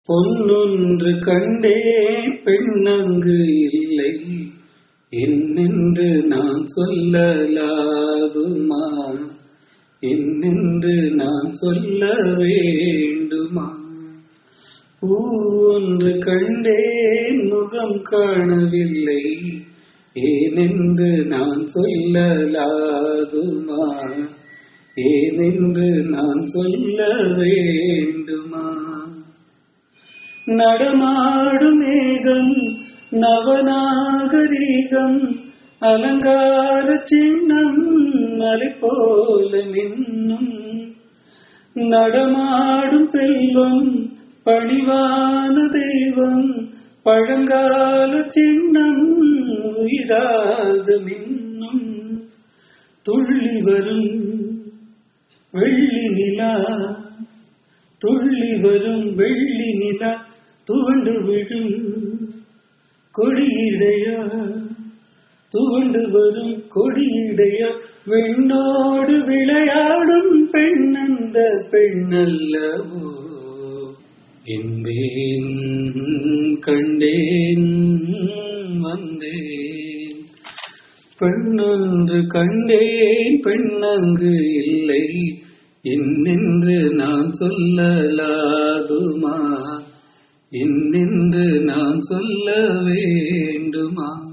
பொன்னொன்று கண்டே பெண்ணங்கு இல்லை என்னென்று நான் சொல்லலாகுமா? என்னென்று நான் சொல்ல வேண்டுமா? பூ ஒன்று கண்டேன் முகம் காணவில்லை ஏனென்று நான் சொல்லலாகுமா? ஏனென்று நான் சொல்ல வேண்டுமா? நடமாடும் மேகம் நவநாகரீகம் அலங்கார சின்னம் மலை போல மின்னும் நடமாடும் செல்வம் பணிவான தெய்வம் பழங்கால சின்னம் உயிராக மின்னும் துள்ளி வரும் வெள்ளி நிலா துள்ளி வரும் வெள்ளி நிலா துவண்டு விடும் கொடியிடையா துவண்டு வரும் கொடியிடையா வெண்ணோடு விளையாடும் பெண்ணந்த பெண்ணல்லவோ? என்பேன் கண்டேன் வந்தேன் பெண்ணொன்று கண்டேன் பெண்ணங்கு இல்லை என்னென்று நான் சொல்லலாகுமா? என்னென்று நான் சொல்ல வேண்டுமா?